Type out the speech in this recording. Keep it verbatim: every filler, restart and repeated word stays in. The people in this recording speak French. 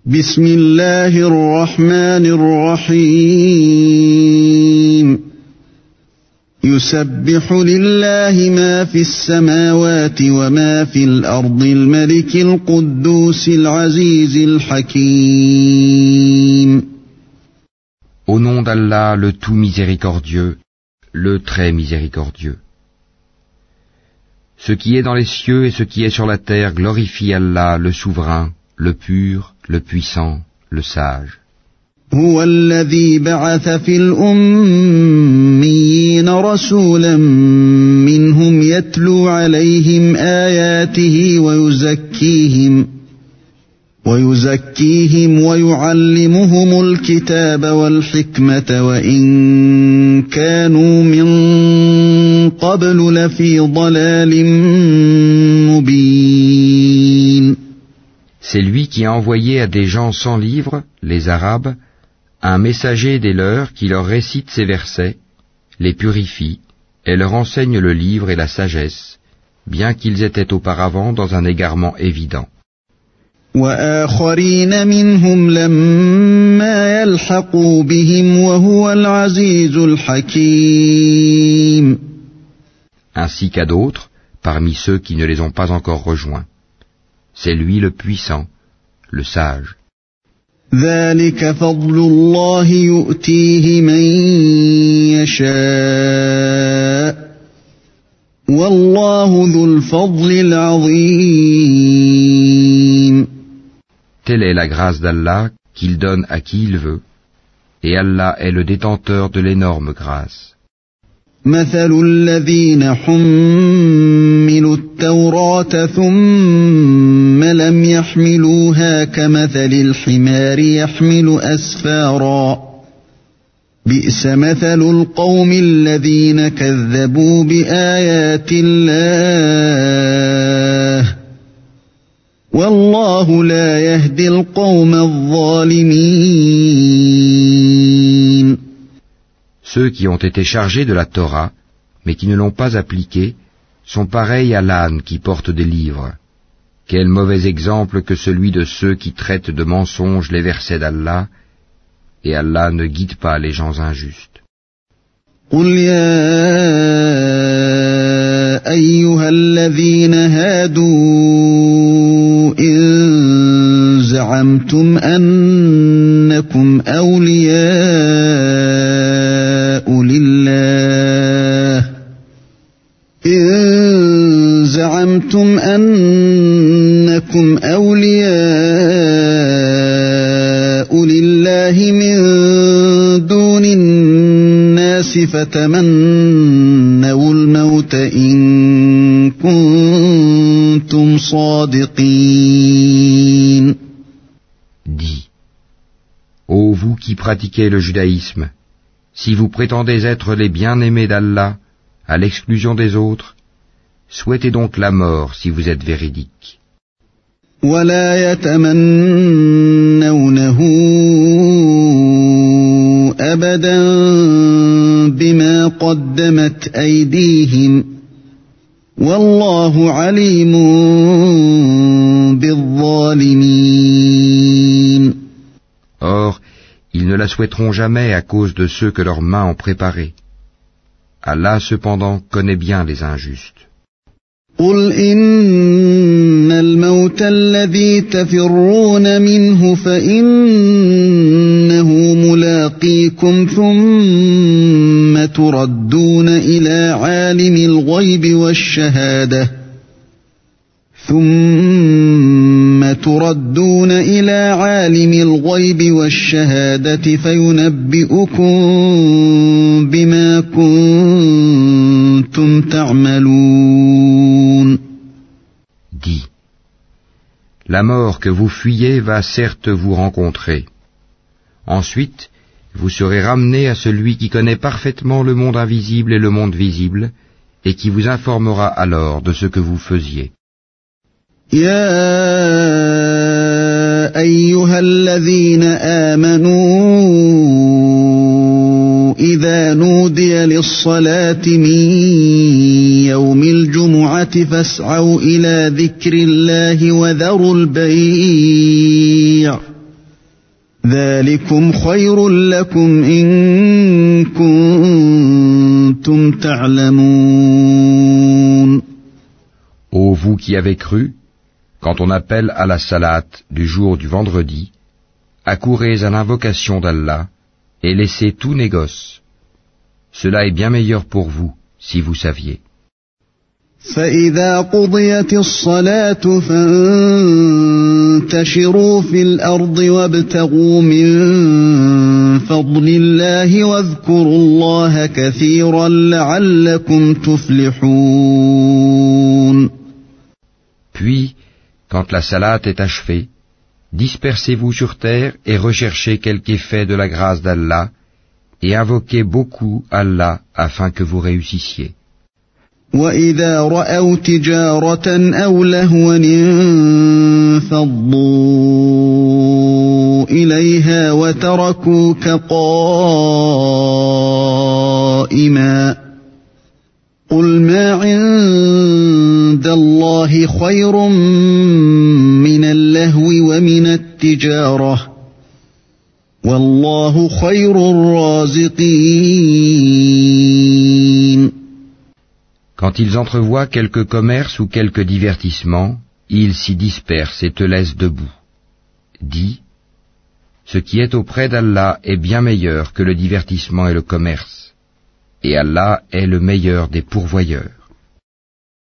بسم الله الرحمن الرحيم يسبح لله ما في السماوات وما في الأرض الملك القدوس العزيز الحكيم. Au nom d'Allah, le tout miséricordieux, le très miséricordieux. Ce qui est dans les cieux et ce qui est sur la terre glorifie Allah, le souverain, le pur, le puissant, le sage. هو الذي بعث في الأميين رسولا منهم يتلو عليهم آياته ويزكيهم ويزكيهم ويعلمهم الكتاب والحكمة وإن كانوا من قبل لفي ضلال مبين. C'est lui qui a envoyé à des gens sans livre, les Arabes, un messager des leurs qui leur récite ces versets, les purifie et leur enseigne le livre et la sagesse, bien qu'ils étaient auparavant dans un égarement évident. وآخرين منهم لما يلحقوا بهم وهو العزيز الحكيم. Ainsi qu'à d'autres, parmi ceux qui ne les ont pas encore rejoints. C'est lui le puissant, le sage. ذلك فضل الله يؤتيه من يشاء والله ذو الفضل العظيم. Telle est la grâce d'Allah qu'il donne à qui il veut, et Allah est le détenteur de l'énorme grâce. مثل الذين حملوا التوراة ثم لم يحملوها كمثل الحمار يحمل أسفارا بئس مثل القوم الذين كذبوا بآيات الله والله لا يهدي القوم الظالمين. Ceux qui ont été chargés de la Torah, mais qui ne l'ont pas appliquée, sont pareils à l'âne qui porte des livres. Quel mauvais exemple que celui de ceux qui traitent de mensonges les versets d'Allah, et Allah ne guide pas les gens injustes. قل يا أيها الذين هادوا إن زعمتم أنكم أولياء لله إن زعمتم أنكم أولياء لله من دون الناس فتمنوا الموت إن كنتم صادقين. Dis, ô vous qui pratiquez le judaïsme, si vous prétendez être les bien-aimés d'Allah, à l'exclusion des autres, souhaitez donc la mort si vous êtes véridiques. ولا يتمنونه أبدا بما قدمت أيديهم والله عليم بالظالمين. Or, ils ne la souhaiteront jamais à cause de ceux que leurs mains ont préparés. Allah cependant connaît bien les injustes. قل إن الموت الذي تفرون منه فإنه ملاقيكم ثم تردون إلى عالم الغيب والشهادة ثم تردون إلى عالم الغيب والشهادة فينبئكم بما كنتم تعملون. Dis, la mort que vous fuyez va certes vous rencontrer. Ensuite, vous serez ramenés à celui qui connaît parfaitement le monde invisible et le monde visible, et qui vous informera alors de ce que vous faisiez. يا أيها الذين آمنوا إذا نودي للصلاة من يوم الجمعة فاسعوا إلى ذكر الله وذروا البيع ذلكم خير لكم إن كنتم تعلمون. Ô vous qui avez cru, quand on appelle à la salate du jour du vendredi, accourez à l'invocation d'Allah et laissez tout négoce. Cela est bien meilleur pour vous, si vous saviez. فإذا قضيت الصلاة فانتشروا في الأرض وابتغوا من فضل الله واذكروا الله كثيرا لعلكم تفلحون. Puis, quand la salate est achevée, dispersez-vous sur terre et recherchez quelque effet de la grâce d'Allah et invoquez beaucoup Allah afin que vous réussissiez. وَإِذَا رَأَوْا تِجَارَةً أَوْ لَهْوًا انفَضُّوا إِلَيْهَا وَتَرَكُوكَ قَائِمًا قُلْ مَا عِندَ اللَّهِ خَيْرٌ مِّنَ اللَّهْوِ وَمِنَ التِّجَارَةِ وَاللَّهُ خَيْرُ الرَّازِقِينَ. Quand ils entrevoient quelque commerce ou quelque divertissement, ils s'y dispersent et te laissent debout. Dis, ce qui est auprès d'Allah est bien meilleur que le divertissement et le commerce, et Allah est le meilleur des pourvoyeurs.